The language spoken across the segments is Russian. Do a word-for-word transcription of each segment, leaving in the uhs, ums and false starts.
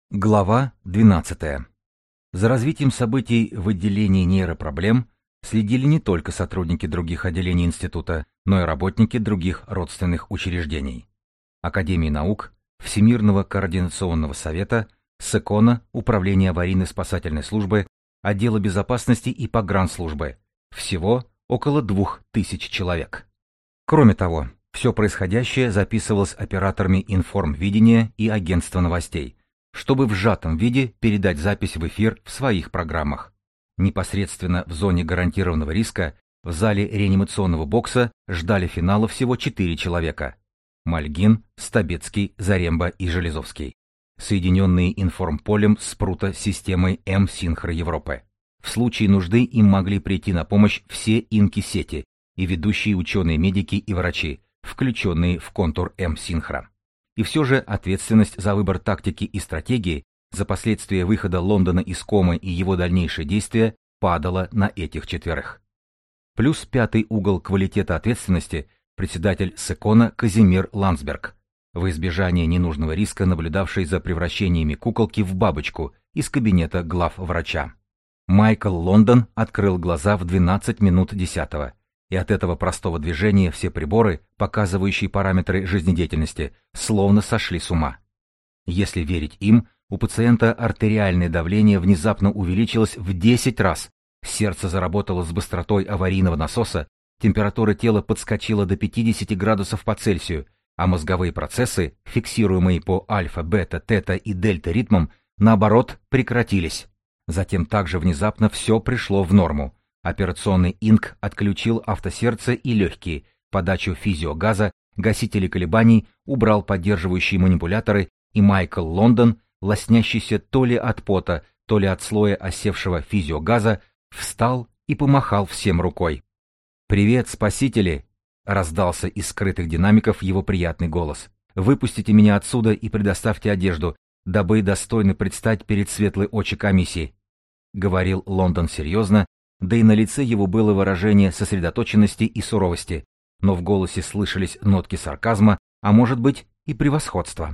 Глава двенадцатая. За развитием событий в отделении нейропроблем следили не только сотрудники других отделений института, но и работники других родственных учреждений. Академии наук, Всемирного координационного совета, СЭКОНа, Управления аварийно-спасательной службы, Отдела безопасности и погранслужбы. Всего около двух тысяч человек. Кроме того, все происходящее записывалось операторами информвидения и агентства новостей, чтобы в сжатом виде передать запись в эфир в своих программах. Непосредственно в зоне гарантированного риска в зале реанимационного бокса ждали финала всего четыре человека: Мальгин, Стабецкий, Заремба и Железовский, соединенные информполем Спрута с системой М-Синхро Европы. В случае нужды им могли прийти на помощь все инки-сети и ведущие ученые-медики и врачи, включенные в контур М-Синхро. И все же ответственность за выбор тактики и стратегии, за последствия выхода Лондона из комы и его дальнейшие действия падала на этих четверых. Плюс пятый угол квалитета ответственности председатель СЭКОНа Казимир Ландсберг, во избежание ненужного риска наблюдавший за превращениями куколки в бабочку из кабинета главврача. Майкл Лондон открыл глаза в двенадцать минут десятого. И от этого простого движения все приборы, показывающие параметры жизнедеятельности, словно сошли с ума. Если верить им, у пациента артериальное давление внезапно увеличилось в десять раз, сердце заработало с быстротой аварийного насоса, температура тела подскочила до пятидесяти градусов по Цельсию, а мозговые процессы, фиксируемые по альфа, бета, тета и дельта ритмам, наоборот, прекратились. Затем также внезапно все пришло в норму. Операционный инк отключил автосердце и легкие, подачу физиогаза, гасители колебаний, убрал поддерживающие манипуляторы, и Майкл Лондон, лоснящийся то ли от пота, то ли от слоя осевшего физиогаза, встал и помахал всем рукой. «Привет, спасители!» — раздался из скрытых динамиков его приятный голос. «Выпустите меня отсюда и предоставьте одежду, дабы достойно предстать перед светлой очи комиссии», — говорил Лондон серьезно, да и на лице его было выражение сосредоточенности и суровости, но в голосе слышались нотки сарказма, а может быть и превосходства.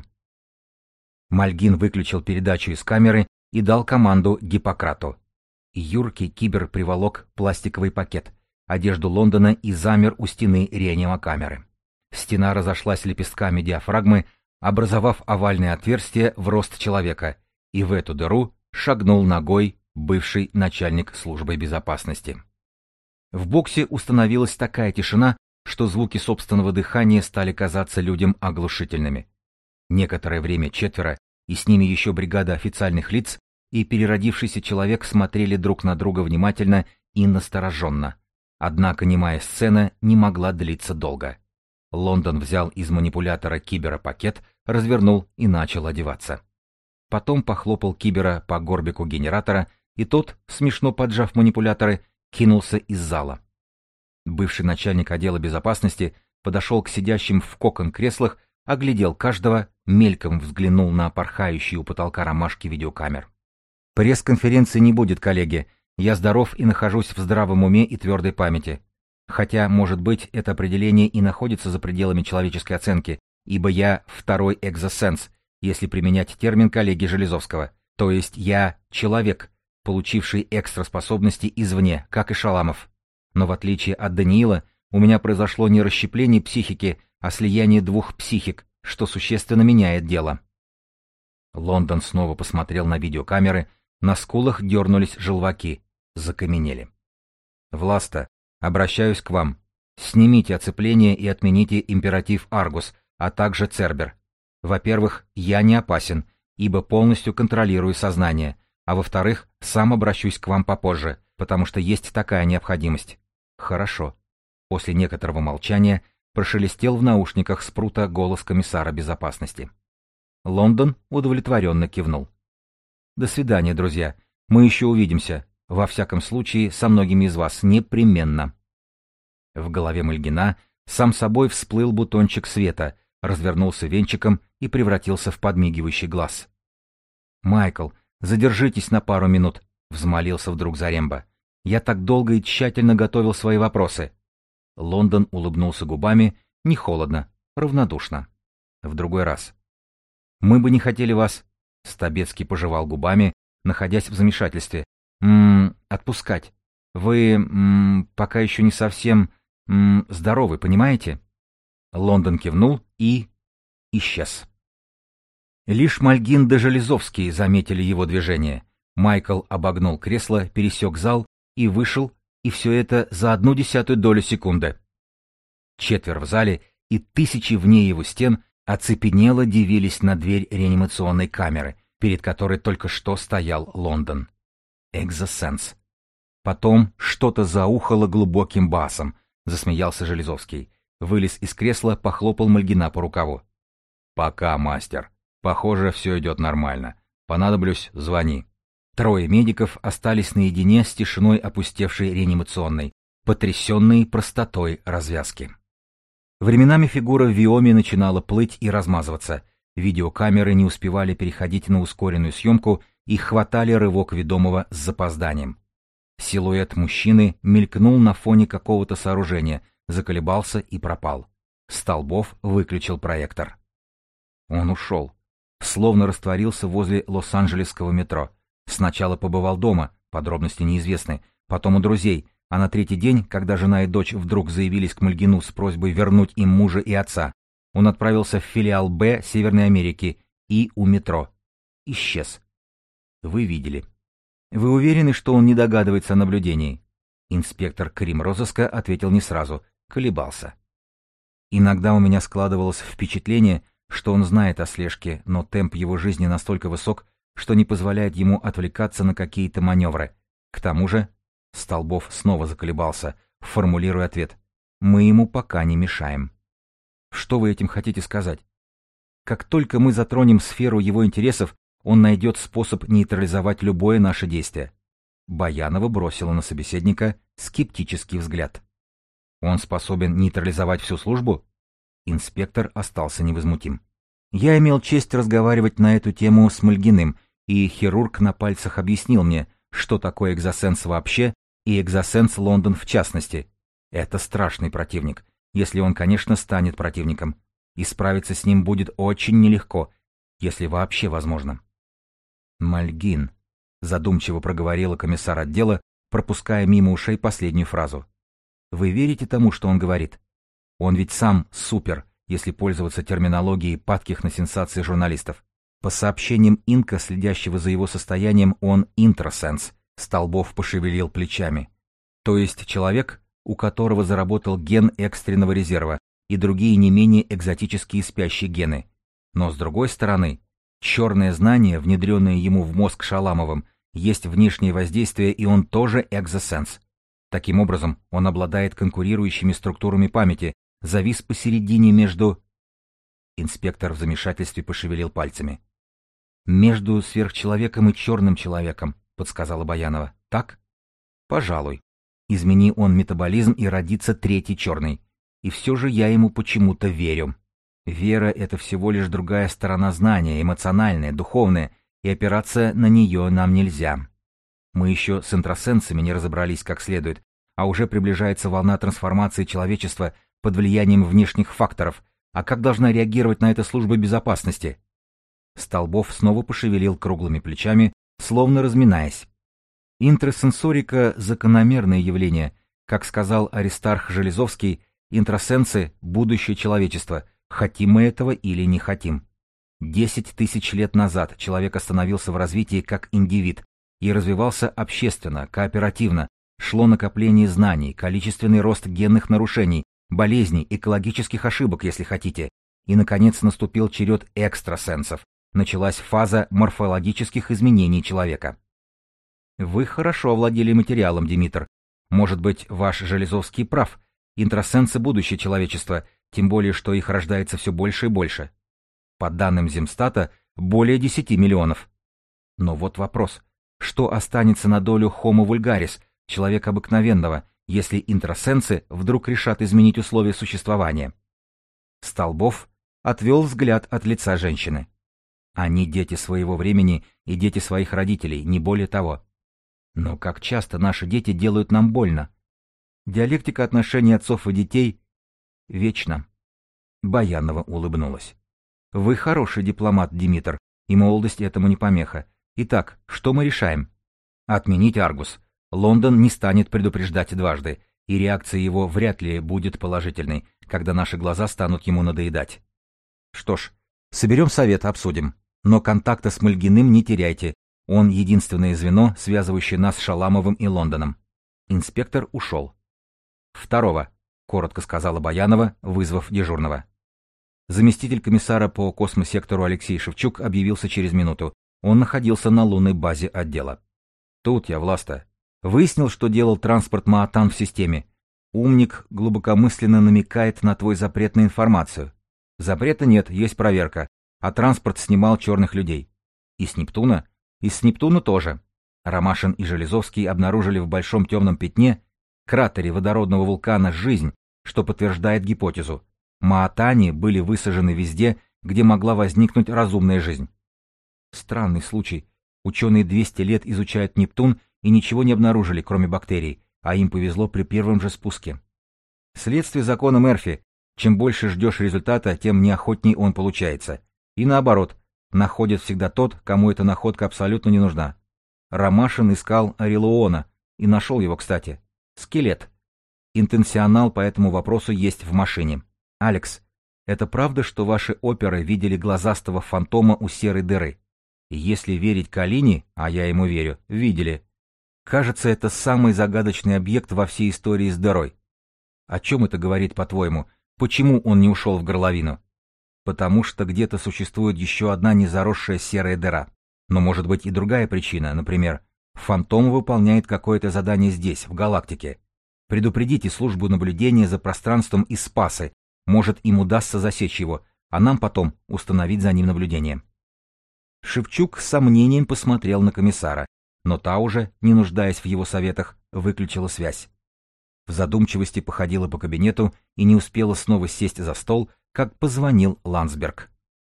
Мальгин выключил передачу из камеры и дал команду Гиппократу. Юркий кибер приволок пластиковый пакет, одежду Лондона и замер у стены реанимокамеры. Стена разошлась лепестками диафрагмы, образовав овальное отверстие в рост человека, и в эту дыру шагнул ногой бывший начальник службы безопасности. В боксе установилась такая тишина, что звуки собственного дыхания стали казаться людям оглушительными. Некоторое время четверо, и с ними еще бригада официальных лиц, и переродившийся человек смотрели друг на друга внимательно и настороженно. Однако немая сцена не могла длиться долго. Лондон взял из манипулятора кибера пакет, развернул и начал одеваться. Потом похлопал кибера по горбику генератора, и тот, смешно поджав манипуляторы, кинулся из зала. Бывший начальник отдела безопасности подошел к сидящим в кокон креслах, оглядел каждого, мельком взглянул на порхающие у потолка ромашки видеокамер. «Пресс-конференции не будет, коллеги. Я здоров и нахожусь в здравом уме и твердой памяти. Хотя, может быть, это определение и находится за пределами человеческой оценки, ибо я второй экзосенс, если применять термин коллеги Железовского. То есть я человек, получивший экстраспособности извне, как и Шаламов. Но в отличие от Даниила, у меня произошло не расщепление психики, а слияние двух психик, что существенно меняет дело». Лондон снова посмотрел на видеокамеры, на скулах дернулись желваки, закаменели. «Власта, обращаюсь к вам. Снимите оцепление и отмените императив Аргус, а также Цербер. Во-первых, я не опасен, ибо полностью контролирую сознание, а во-вторых, сам обращусь к вам попозже, потому что есть такая необходимость». «Хорошо». После некоторого молчания прошелестел в наушниках Спрута голос комиссара безопасности. Лондон удовлетворенно кивнул. «До свидания, друзья. Мы еще увидимся. Во всяком случае, со многими из вас непременно». В голове Мальгина сам собой всплыл бутончик света, развернулся венчиком и превратился в подмигивающий глаз. «Майкл, задержитесь на пару минут», — взмолился вдруг Заремба. «Я так долго и тщательно готовил свои вопросы». Лондон улыбнулся губами, не холодно, равнодушно. В другой раз. «Мы бы не хотели вас...» Стабецкий пожевал губами, находясь в замешательстве. «М-м, отпускать. Вы м-м, пока еще не совсем м-м, здоровы, понимаете?» Лондон кивнул и... исчез. Лишь Мальгин да Железовский заметили его движение. Майкл обогнул кресло, пересек зал и вышел, и все это за одну десятую долю секунды. Четверо в зале и тысячи вне его стен оцепенело дивились на дверь реанимационной камеры, перед которой только что стоял Лондон. Экзосенс. Потом что-то заухало глубоким басом, засмеялся Железовский. Вылез из кресла, похлопал Мальгина по рукаву. «Пока, мастер. Похоже, все идет нормально. Понадоблюсь, звони». Трое медиков остались наедине с тишиной опустевшей реанимационной, потрясенные простотой развязки. Временами фигура в виоме начинала плыть и размазываться. Видеокамеры не успевали переходить на ускоренную съемку и хватали рывок ведомого с запозданием. Силуэт мужчины мелькнул на фоне какого-то сооружения, заколебался и пропал. Столбов выключил проектор. Он ушел. Словно растворился возле Лос-Анджелесского метро. Сначала побывал дома, подробности неизвестны, потом у друзей, а на третий день, когда жена и дочь вдруг заявились к Мальгину с просьбой вернуть им мужа и отца, он отправился в филиал Б Северной Америки и у метро. Исчез. Вы видели. Вы уверены, что он не догадывается о наблюдении? Инспектор Крим-розыска ответил не сразу, колебался. Иногда у меня складывалось впечатление, что он знает о слежке, но темп его жизни настолько высок, что не позволяет ему отвлекаться на какие-то маневры. К тому же, Столбов снова заколебался, формулируя ответ. Мы ему пока не мешаем. Что вы этим хотите сказать? Как только мы затронем сферу его интересов, он найдет способ нейтрализовать любое наше действие. Баянова бросила на собеседника скептический взгляд. Он способен нейтрализовать всю службу? Инспектор остался невозмутим. Я имел честь разговаривать на эту тему с Мальгиным, и хирург на пальцах объяснил мне, что такое экзосенс вообще и экзосенс Лондон в частности. Это страшный противник, если он, конечно, станет противником. И справиться с ним будет очень нелегко, если вообще возможно. Мальгин, задумчиво проговорила комиссар отдела, пропуская мимо ушей последнюю фразу. Вы верите тому, что он говорит? Он ведь сам супер, если пользоваться терминологией падких на сенсации журналистов. По сообщениям Инка, следящего за его состоянием, он интросенс. Столбов пошевелил плечами. То есть человек, у которого заработал ген экстренного резерва и другие не менее экзотические спящие гены. Но с другой стороны, черное знание, внедренное ему в мозг Шаламовым, есть внешнее воздействие, и он тоже экзосенс. Таким образом, он обладает конкурирующими структурами памяти, завис посередине между... Инспектор в замешательстве пошевелил пальцами. «Между сверхчеловеком и черным человеком», — подсказала Баянова. «Так?» «Пожалуй. Измени он метаболизм, и родится третий черный. И все же я ему почему-то верю. Вера — это всего лишь другая сторона знания, эмоциональная, духовная, и опираться на нее нам нельзя. Мы еще с интросенсами не разобрались как следует, а уже приближается волна трансформации человечества под влиянием внешних факторов. А как должна реагировать на это служба безопасности?» Столбов снова пошевелил круглыми плечами, словно разминаясь. Интрасенсорика — закономерное явление. Как сказал Аристарх Железовский, интрасенсы — будущее человечества, хотим мы этого или не хотим. Десять тысяч лет назад человек остановился в развитии как индивид и развивался общественно, кооперативно, шло накопление знаний, количественный рост генных нарушений, болезней, экологических ошибок, если хотите. И, наконец, наступил черед экстрасенсов. Началась фаза морфологических изменений человека. Вы хорошо овладели материалом, Димитр. Может быть, ваш Железовский прав. Интрасенсы — будущее человечества, тем более, что их рождается все больше и больше. По данным Земстата, более десяти миллионов. Но вот вопрос. Что останется на долю Homo vulgaris, человека обыкновенного, если интрасенсы вдруг решат изменить условия существования? Столбов отвел взгляд от лица женщины. Они дети своего времени и дети своих родителей, не более того. Но как часто наши дети делают нам больно? Диалектика отношений отцов и детей вечна. Баянова улыбнулась. Вы хороший дипломат, Димитр, И молодость этому не помеха. Итак, что мы решаем? Отменить Аргус. Лондон не станет предупреждать дважды, и реакция его вряд ли будет положительной, когда наши глаза станут ему надоедать. Что ж, соберем совет, обсудим. Но контакта с Мальгиным не теряйте. Он единственное звено, связывающее нас с Шаламовым и Лондоном. Инспектор ушел. Второго, коротко сказала Баянова, вызвав дежурного. Заместитель комиссара по космосектору Алексей Шевчук объявился через минуту. Он находился на лунной базе отдела. Тут я, Власта. Выяснил, что делал транспорт Маатан в системе. Умник глубокомысленно намекает на твой запрет на информацию. Запрета нет, есть проверка. А транспорт снимал черных людей. И с Нептуна? И с Нептуна тоже. Ромашин и Железовский обнаружили в большом темном пятне, кратере водородного вулкана, жизнь, что подтверждает гипотезу. Маатани были высажены везде, где могла возникнуть разумная жизнь. Странный случай. Ученые двести лет изучают Нептун и ничего не обнаружили, кроме бактерий, а им повезло при первом же спуске. Следствие закона Мерфи. Чем больше ждешь результата, тем неохотней он получается. И наоборот, находит всегда тот, кому эта находка абсолютно не нужна. Ромашин искал Орелуона, и нашел его, кстати. Скелет. Интенсионал по этому вопросу есть в машине. Алекс, это правда, что ваши оперы видели глазастого фантома у серой дыры? Если верить Калини, а я ему верю, видели. Кажется, это самый загадочный объект во всей истории с дырой. О чем это говорит, по-твоему? Почему он не ушел в горловину? Потому что где-то существует еще одна незаросшая серая дыра. Но может быть и другая причина, например, фантом выполняет какое-то задание здесь, в галактике. Предупредите службу наблюдения за пространством из Спасы, может им удастся засечь его, а нам потом установить за ним наблюдение. Шевчук с сомнением посмотрел на комиссара, но та уже, не нуждаясь в его советах, выключила связь. В задумчивости походила по кабинету и не успела снова сесть за стол, как позвонил Ландсберг.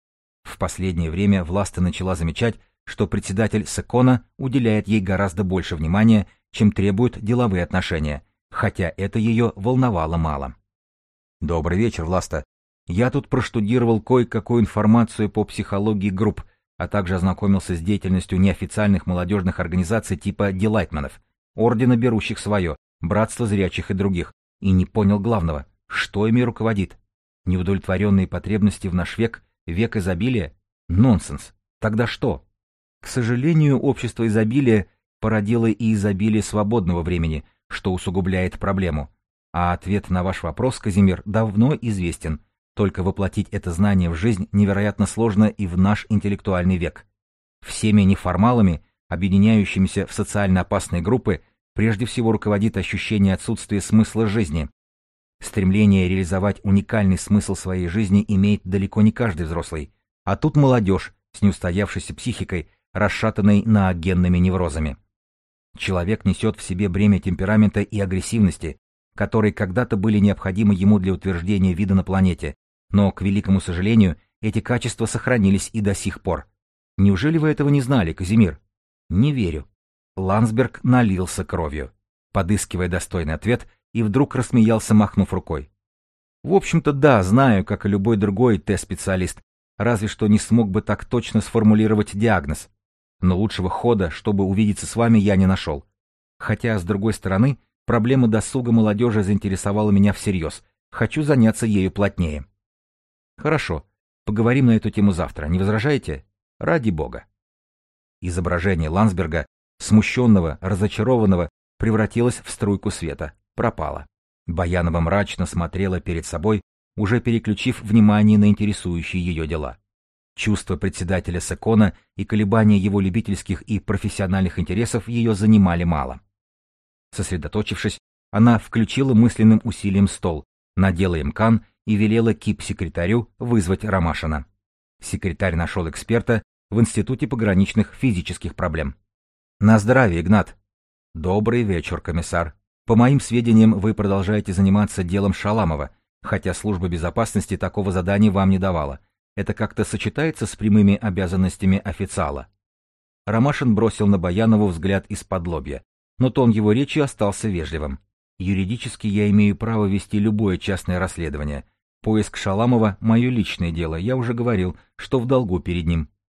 В последнее время Власта начала замечать, что председатель Секона уделяет ей гораздо больше внимания, чем требуют деловые отношения, хотя это ее волновало мало. «Добрый вечер, Власта. Я тут проштудировал кое-какую информацию по психологии групп, а также ознакомился с деятельностью неофициальных молодежных организаций типа Дилайтманов, Ордена берущих свое, Братства зрячих и других, и не понял главного, что ими руководит. Неудовлетворенные потребности в наш век, век изобилия? Нонсенс. Тогда что? К сожалению, общество изобилия породило и изобилие свободного времени, что усугубляет проблему. А ответ на ваш вопрос, Казимир, давно известен. Только воплотить это знание в жизнь невероятно сложно и в наш интеллектуальный век. Всеми неформалами, объединяющимися в социально опасные группы, прежде всего руководит ощущение отсутствия смысла жизни. Стремление реализовать уникальный смысл своей жизни имеет далеко не каждый взрослый. А тут молодежь с неустоявшейся психикой, расшатанной ноогенными неврозами. Человек несет в себе бремя темперамента и агрессивности, которые когда-то были необходимы ему для утверждения вида на планете, но, к великому сожалению, эти качества сохранились и до сих пор. Неужели вы этого не знали, Казимир? Не верю. Ландсберг налился кровью, подыскивая достойный ответ, и вдруг рассмеялся, махнув рукой. В общем-то, да, знаю, как и любой другой Т-специалист, разве что не смог бы так точно сформулировать диагноз. Но лучшего хода, чтобы увидеться с вами, я не нашел. Хотя, с другой стороны, проблема досуга молодежи заинтересовала меня всерьез. Хочу заняться ею плотнее. Хорошо, поговорим на эту тему завтра, не возражаете? Ради бога. Изображение Ландсберга, смущенного, разочарованного, превратилось в струйку света, пропало. Баянова мрачно смотрела перед собой, уже переключив внимание на интересующие ее дела. Чувства председателя Секона и колебания его любительских и профессиональных интересов ее занимали мало. Сосредоточившись, она включила мысленным усилием стол, надела имкан и велела кип-секретарю вызвать Ромашина. Секретарь нашел эксперта в Институте пограничных физических проблем. «На здравие, Игнат!» «Добрый вечер, комиссар. По моим сведениям, вы продолжаете заниматься делом Шаламова, хотя служба безопасности такого задания вам не давала. Это как-то сочетается с прямыми обязанностями официала?» Ромашин бросил на Баянову взгляд из-под лобья, но тон его речи остался вежливым. «Юридически я имею право вести любое частное расследование. Поиск Шаламова — мое личное дело, я уже говорил, что в долгу перед ним».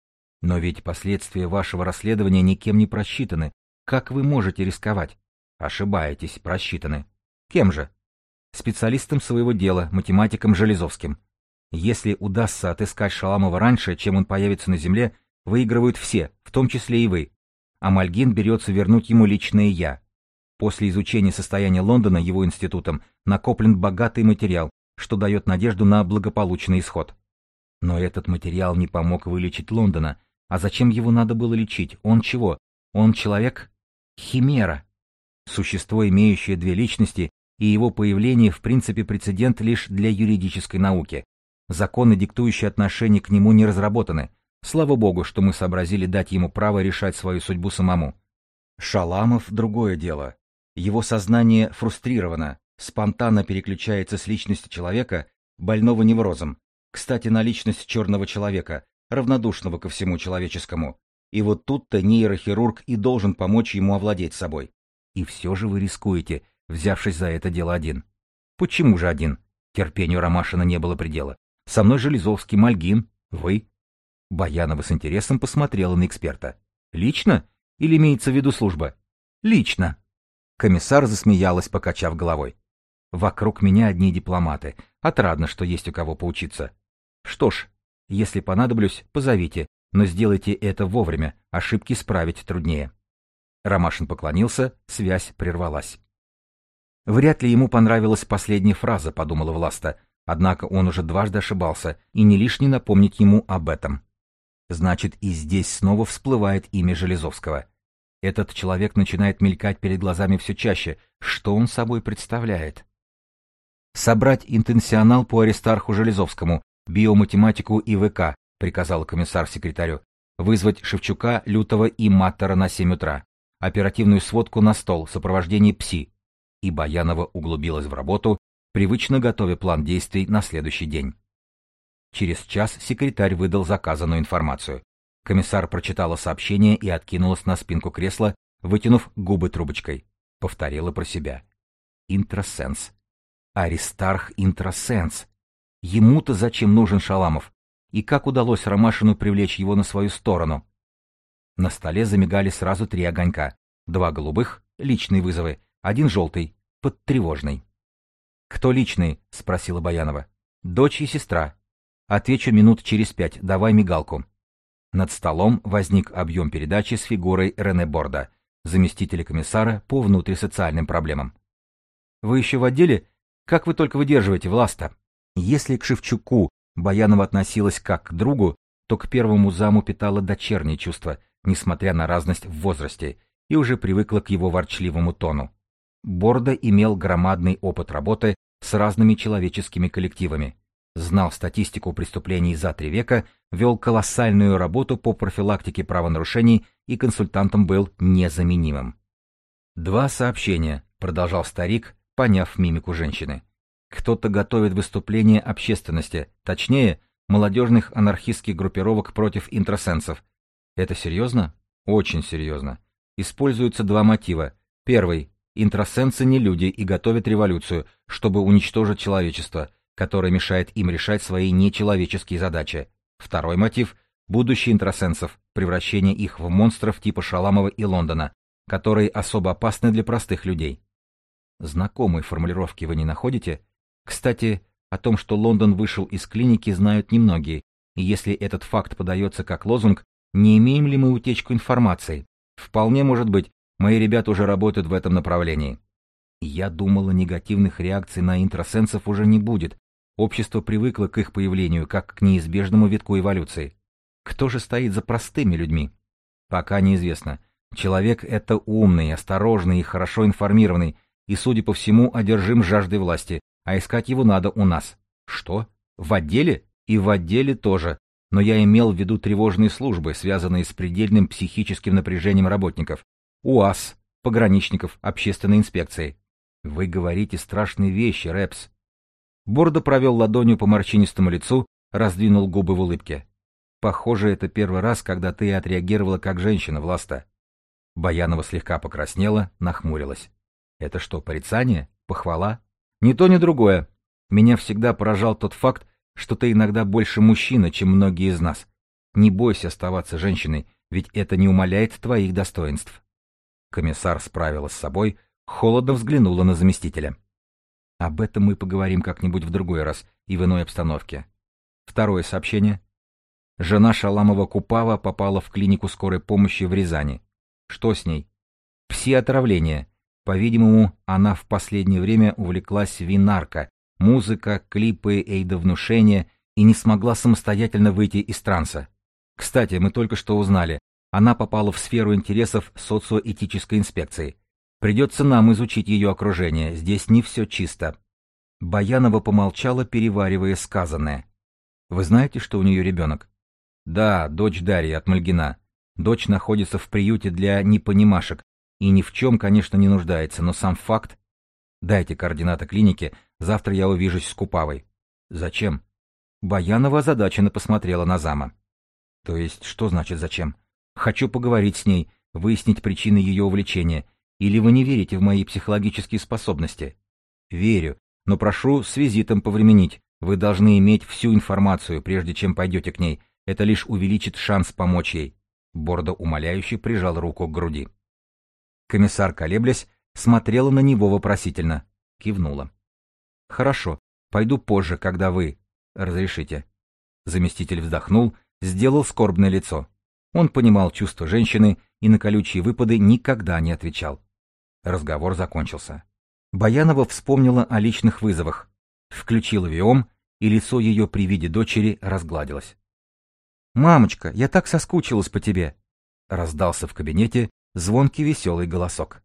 Но ведь последствия вашего расследования никем не просчитаны. Как вы можете рисковать? Ошибаетесь, просчитаны. Кем же? Специалистом своего дела, математиком Железовским. Если удастся отыскать Шаламова раньше, чем он появится на земле, выигрывают все, в том числе и вы. А Мальгин берется вернуть ему личное «я». После изучения состояния Лондона его институтом накоплен богатый материал, что дает надежду на благополучный исход. Но этот материал не помог вылечить Лондона. А зачем его надо было лечить? Он чего? Он человек? Химера. Существо, имеющее две личности, и его появление в принципе прецедент лишь для юридической науки. Законы, диктующие отношение к нему, не разработаны. Слава богу, что мы сообразили дать ему право решать свою судьбу самому. Шаламов — другое дело. Его сознание фрустрировано, спонтанно переключается с личности человека, больного неврозом, кстати, на личность черного человека, равнодушного ко всему человеческому. И вот тут-то нейрохирург и должен помочь ему овладеть собой. И все же вы рискуете, взявшись за это дело один. Почему же один? Терпению Ромашина не было предела. Со мной Железовский, Мальгин, вы. Баянова с интересом посмотрела на эксперта. Лично? Или имеется в виду служба? Лично. Комиссар засмеялась, покачав головой. Вокруг меня одни дипломаты. Отрадно, что есть у кого поучиться. Что ж, если понадоблюсь, позовите, но сделайте это вовремя, ошибки исправить труднее. Ромашин поклонился, связь прервалась. Вряд ли ему понравилась последняя фраза, подумала Власта, однако он уже дважды ошибался, и не лишне напомнить ему об этом. Значит, и здесь снова всплывает имя Железовского. Этот человек начинает мелькать перед глазами все чаще. Что он собой представляет? «Собрать интенсионал по Аристарху Железовскому, биоматематику и ВК», приказал комиссар секретарю. «Вызвать Шевчука, Лютова и Маттера на семь утра. Оперативную сводку на стол, сопровождение ПСИ». И Баянова углубилась в работу, привычно готовя план действий на следующий день. Через час секретарь выдал заказанную информацию. Комиссар прочитала сообщение и откинулась на спинку кресла, вытянув губы трубочкой. Повторила про себя. Интрасенс. Аристарх Интрасенс. Ему-то зачем нужен Шаламов? И как удалось Ромашину привлечь его на свою сторону? На столе замигали сразу три огонька. Два голубых — личные вызовы, один желтый — подтревожный. «Кто личный?» — спросила Баянова. «Дочь и сестра. Отвечу минут через пять, давай мигалку». Над столом возник объем передачи с фигурой Рене Борда, заместителя комиссара по внутрисоциальным проблемам. «Вы еще в отделе? Как вы только выдерживаете, Власта?» Если к Шевчуку Баянова относилась как к другу, то к первому заму питала дочерние чувства, несмотря на разность в возрасте, и уже привыкла к его ворчливому тону. Борда имел громадный опыт работы с разными человеческими коллективами, знал статистику преступлений за три века, вел колоссальную работу по профилактике правонарушений и консультантом был незаменимым. «Два сообщения», — продолжал старик, поняв мимику женщины. «Кто-то готовит выступление общественности, точнее, молодежных анархистских группировок против интрасенсов. Это серьезно? Очень серьезно. Используются два мотива. Первый. Интрасенсы не люди и готовят революцию, чтобы уничтожить человечество, которое мешает им решать свои нечеловеческие задачи. Второй мотив – будущее интрасенсов, превращение их в монстров типа Шаламова и Лондона, которые особо опасны для простых людей». Знакомой формулировки вы не находите? Кстати, о том, что Лондон вышел из клиники, знают немногие, и если этот факт подается как лозунг, не имеем ли мы утечку информации? Вполне может быть, мои ребята уже работают в этом направлении. Я думала, негативных реакций на интрасенсов уже не будет. Общество привыкло к их появлению, как к неизбежному витку эволюции. Кто же стоит за простыми людьми? Пока неизвестно. Человек — это умный, осторожный и хорошо информированный, и, судя по всему, одержим жаждой власти, а искать его надо у нас. Что? В отделе? И в отделе тоже. Но я имел в виду тревожные службы, связанные с предельным психическим напряжением работников. УАЗ, пограничников, общественной инспекции. Вы говорите страшные вещи, Рэпс. Бордо провел ладонью по морщинистому лицу, раздвинул губы в улыбке. Похоже, это первый раз, когда ты отреагировала как женщина, Власта. Баянова слегка покраснела, нахмурилась. Это что, порицание? Похвала? Ни то, ни другое. Меня всегда поражал тот факт, что ты иногда больше мужчина, чем многие из нас. Не бойся оставаться женщиной, ведь это не умаляет твоих достоинств. Комиссар справилась с собой, холодно взглянула на заместителя. Об этом мы поговорим как-нибудь в другой раз и в иной обстановке. Второе сообщение. Жена Шаламова Купава попала в клинику скорой помощи в Рязани. Что с ней? Пси-отравление. По-видимому, она в последнее время увлеклась винарко, музыка, клипы, эйдовнушение и не смогла самостоятельно выйти из транса. Кстати, мы только что узнали, она попала в сферу интересов социоэтической инспекции. Придется нам изучить ее окружение, здесь не все чисто. Баянова помолчала, переваривая сказанное. Вы знаете, что у нее ребенок? Да, дочь Дарьи от Мальгина. Дочь находится в приюте для непонимашек и ни в чем, конечно, не нуждается, но сам факт... Дайте координаты клиники, завтра я увижусь с Купавой. Зачем? Баянова озадаченно посмотрела на зама. То есть, что значит зачем? Хочу поговорить с ней, выяснить причины ее увлечения. Или вы не верите в мои психологические способности? Верю, но прошу с визитом повременить. Вы должны иметь всю информацию, прежде чем пойдете к ней. Это лишь увеличит шанс помочь ей. Бордо умоляюще прижал руку к груди. Комиссар, колеблясь, смотрела на него вопросительно. Кивнула. Хорошо, пойду позже, когда вы... разрешите. Заместитель вздохнул, сделал скорбное лицо. Он понимал чувства женщины и на колючие выпады никогда не отвечал. Разговор закончился. Баянова вспомнила о личных вызовах, включила Виом, и лицо ее при виде дочери разгладилось. «Мамочка, я так соскучилась по тебе!» Раздался в кабинете звонкий веселый голосок.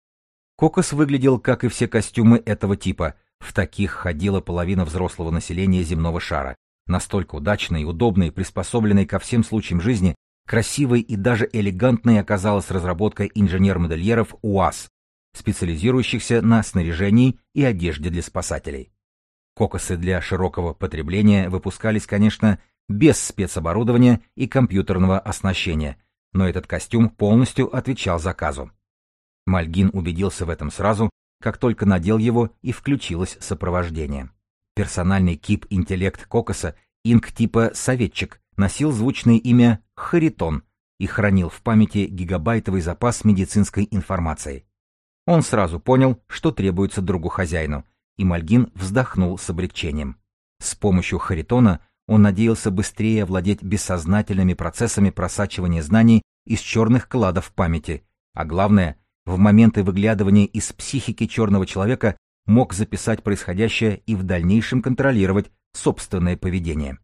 Кокос выглядел, как и все костюмы этого типа, в таких ходила половина взрослого населения земного шара, настолько удачной, удобной, приспособленной ко всем случаям жизни, красивой и даже элегантной оказалась разработка инженер-модельеров УАЗ, специализирующихся на снаряжении и одежде для спасателей. Кокосы для широкого потребления выпускались, конечно, без спецоборудования и компьютерного оснащения, но этот костюм полностью отвечал заказу. Мальгин убедился в этом сразу, как только надел его и включилось сопровождение. Персональный кип-интеллект Кокоса, инк типа «Советчик», носил звучное имя Харитон и хранил в памяти гигабайтовый запас медицинской информации. Он сразу понял, что требуется другу-хозяину, и Мальгин вздохнул с облегчением. С помощью Харитона он надеялся быстрее овладеть бессознательными процессами просачивания знаний из черных кладов памяти, а главное, в моменты выглядывания из психики черного человека мог записать происходящее и в дальнейшем контролировать собственное поведение.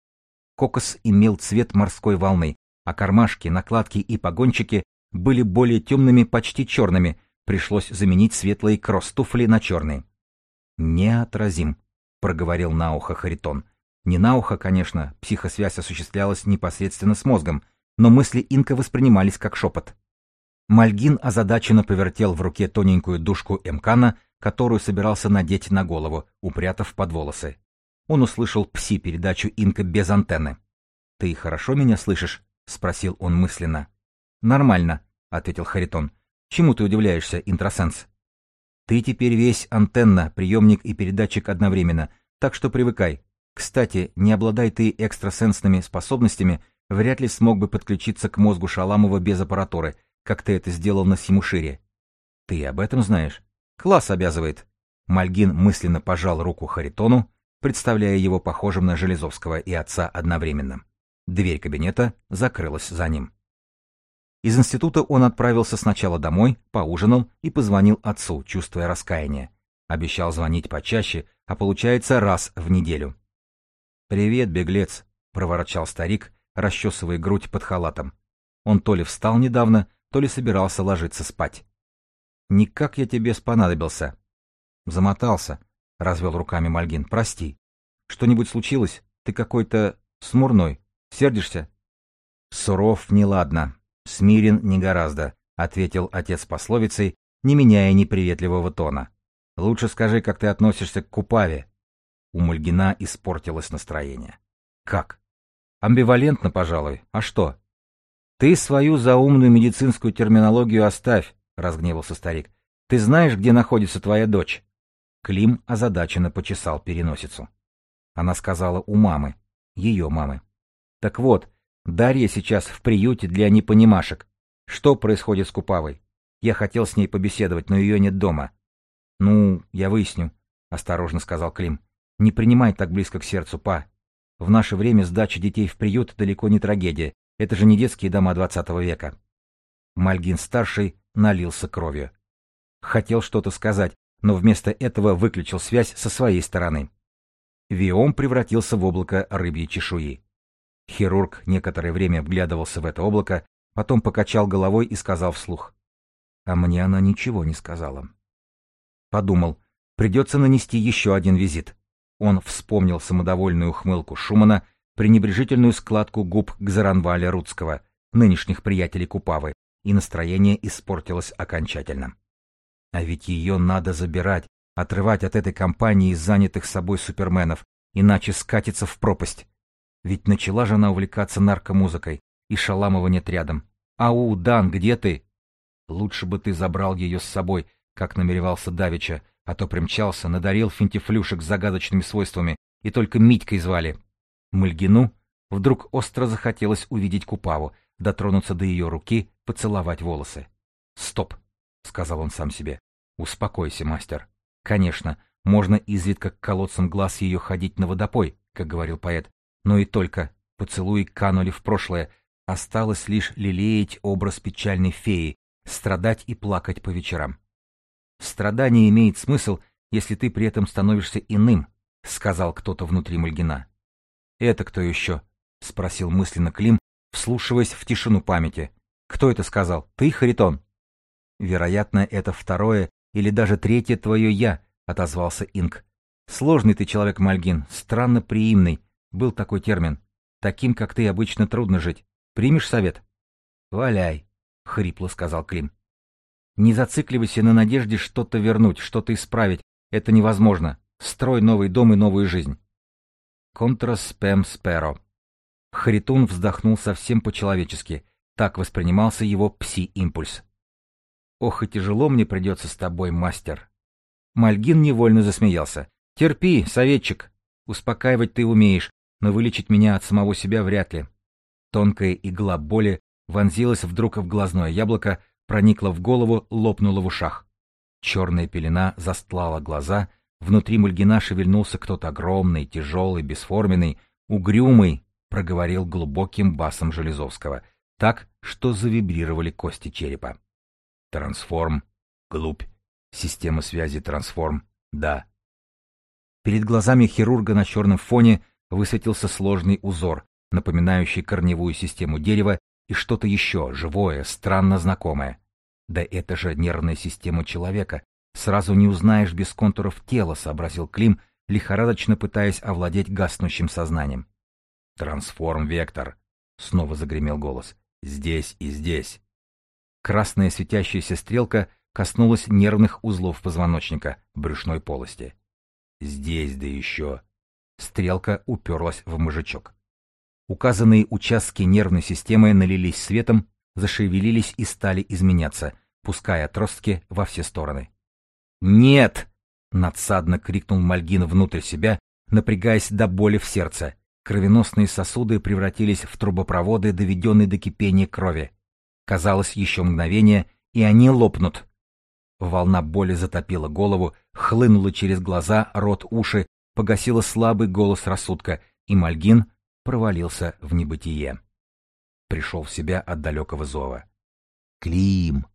Кокос имел цвет морской волны, а кармашки, накладки и погончики были более темными, почти черными, пришлось заменить светлые кросс-туфли на черные. «Неотразим», — проговорил на ухо Харитон. Не на ухо, конечно, психосвязь осуществлялась непосредственно с мозгом, но мысли инка воспринимались как шепот. Мальгин озадаченно повертел в руке тоненькую дужку эмкана, которую собирался надеть на голову, упрятав под волосы. Он услышал пси-передачу инка без антенны. «Ты хорошо меня слышишь?» — спросил он мысленно. «Нормально», — ответил Харитон. «Чему ты удивляешься, интросенс?» «Ты теперь весь антенна, приемник и передатчик одновременно, так что привыкай. Кстати, не обладай ты экстрасенсными способностями, вряд ли смог бы подключиться к мозгу Шаламова без аппаратуры, как ты это сделал на Симушире. Ты об этом знаешь? Класс обязывает». Мальгин мысленно пожал руку Харитону, представляя его похожим на Железовского и отца одновременно. Дверь кабинета закрылась за ним. Из института он отправился сначала домой, поужинал и позвонил отцу, чувствуя раскаяние. Обещал звонить почаще, а получается раз в неделю. «Привет, беглец», — проворчал старик, расчесывая грудь под халатом. Он то ли встал недавно, то ли собирался ложиться спать. «Никак я тебе спонадобился». «Замотался», — развел руками Мальгин. «Прости. Что-нибудь случилось? Ты какой-то смурной. Сердишься?» «Суров неладно. Смирен не гораздо», — ответил отец пословицей, не меняя неприветливого тона. «Лучше скажи, как ты относишься к Купаве». У Мальгина испортилось настроение. «Как?» «Амбивалентно, пожалуй. А что?» «Ты свою заумную медицинскую терминологию оставь», — разгневался старик. «Ты знаешь, где находится твоя дочь?» Клим озадаченно почесал переносицу. Она сказала у мамы, ее мамы. «Так вот, Дарья сейчас в приюте для непонимашек. Что происходит с Купавой? Я хотел с ней побеседовать, но ее нет дома. Ну, я выясню, — осторожно сказал Клим. Не принимай так близко к сердцу, па. В наше время сдача детей в приют далеко не трагедия. Это же не детские дома двадцатого века. Мальгин-старший налился кровью. Хотел что-то сказать, но вместо этого выключил связь со своей стороны. Виом превратился в облако рыбьей чешуи. Хирург некоторое время вглядывался в это облако, потом покачал головой и сказал вслух. А мне она ничего не сказала. Подумал, придется нанести еще один визит. Он вспомнил самодовольную ухмылку Шумана, пренебрежительную складку губ Гзаранваля Рудского, нынешних приятелей Купавы, и настроение испортилось окончательно. А ведь ее надо забирать, отрывать от этой компании занятых собой суперменов, иначе скатится в пропасть. Ведь начала же она увлекаться наркомузыкой, и Шаламова нет рядом. «Ау, Дан, где ты?» «Лучше бы ты забрал ее с собой», как намеревался давеча, а то примчался, надарил финтифлюшек с загадочными свойствами, и только Митькой звали. Мальгину вдруг остро захотелось увидеть Купаву, дотронуться до ее руки, поцеловать волосы. «Стоп», — сказал он сам себе. «Успокойся, мастер. Конечно, можно изредка к колодцам глаз ее ходить на водопой, как говорил поэт, но и только поцелуи канули в прошлое, осталось лишь лелеять образ печальной феи, страдать и плакать по вечерам. Страдание имеет смысл, если ты при этом становишься иным», — сказал кто-то внутри Мальгина. «Это кто еще?» — спросил мысленно Клим, вслушиваясь в тишину памяти. «Кто это сказал? Ты, Харитон?» «Вероятно, это второе или даже третье твое «я», — отозвался Инг. «Сложный ты человек, Мальгин, странно приимный. Был такой термин. Таким, как ты, обычно трудно жить. Примешь совет?» «Валяй», — хрипло сказал Клим. «Не зацикливайся на надежде что-то вернуть, что-то исправить. Это невозможно. Строй новый дом и новую жизнь». «Контра спэм сперо». Харитон вздохнул совсем по-человечески. Так воспринимался его пси-импульс. «Ох, и тяжело мне придется с тобой, мастер». Мальгин невольно засмеялся. «Терпи, советчик. Успокаивать ты умеешь, но вылечить меня от самого себя вряд ли». Тонкая игла боли вонзилась вдруг в глазное яблоко, проникла в голову, лопнула в ушах. Черная пелена застлала глаза, внутри Мальгина шевельнулся кто-то огромный, тяжелый, бесформенный, угрюмый, проговорил глубоким басом Железовского, так, что завибрировали кости черепа. «Трансформ, глубь, система связи трансформ, да». Перед глазами хирурга на черном фоне высветился сложный узор, напоминающий корневую систему дерева и что-то еще, живое, странно знакомое. Да это же нервная система человека. Сразу не узнаешь без контуров тела, сообразил Клим, лихорадочно пытаясь овладеть гаснущим сознанием. «Трансформ-вектор», — снова загремел голос. «Здесь и здесь». Красная светящаяся стрелка коснулась нервных узлов позвоночника, брюшной полости. «Здесь, да еще». Стрелка уперлась в мозжечок. Указанные участки нервной системы налились светом, зашевелились и стали изменяться, пуская отростки во все стороны. «Нет!» — надсадно крикнул Мальгин внутрь себя, напрягаясь до боли в сердце. Кровеносные сосуды превратились в трубопроводы, доведенные до кипения крови. Казалось, еще мгновение, и они лопнут. Волна боли затопила голову, хлынула через глаза, рот, уши, погасила слабый голос рассудка, и Мальгин провалился в небытие. Пришел в себя от далекого зова. «Клим!»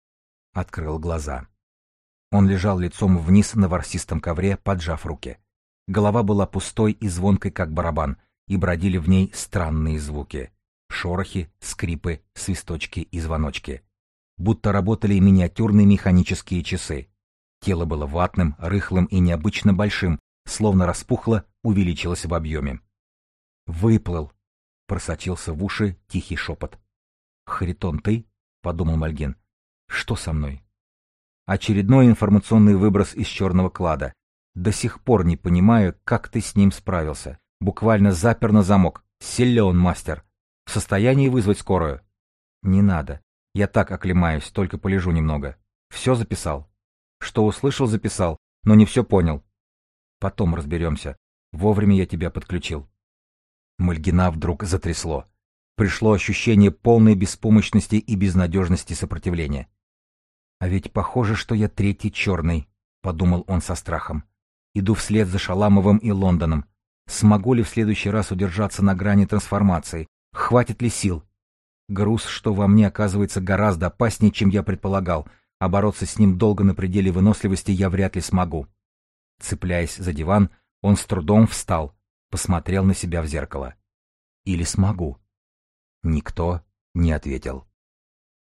Открыл глаза. Он лежал лицом вниз на ворсистом ковре, поджав руки. Голова была пустой и звонкой, как барабан, и бродили в ней странные звуки. Шорохи, скрипы, свисточки и звоночки. Будто работали миниатюрные механические часы. Тело было ватным, рыхлым и необычно большим, словно распухло, увеличилось в объеме. «Выплыл!» — просочился в уши тихий шепот. «Харитон, ты?» — подумал Мальгин. «Что со мной?» Очередной информационный выброс из черного клада. До сих пор не понимаю, как ты с ним справился. Буквально запер на замок. Силен, мастер. В состоянии вызвать скорую? Не надо. Я так оклемаюсь, только полежу немного. Все записал. Что услышал, записал, но не все понял. Потом разберемся. Вовремя я тебя подключил. Мальгина вдруг затрясло. Пришло ощущение полной беспомощности и безнадежности сопротивления. «А ведь похоже, что я третий черный», — подумал он со страхом. «Иду вслед за Шаламовым и Лондоном. Смогу ли в следующий раз удержаться на грани трансформации? Хватит ли сил? Груз, что во мне, оказывается гораздо опаснее, чем я предполагал, а бороться с ним долго на пределе выносливости я вряд ли смогу». Цепляясь за диван, он с трудом встал, посмотрел на себя в зеркало. «Или смогу?» Никто не ответил.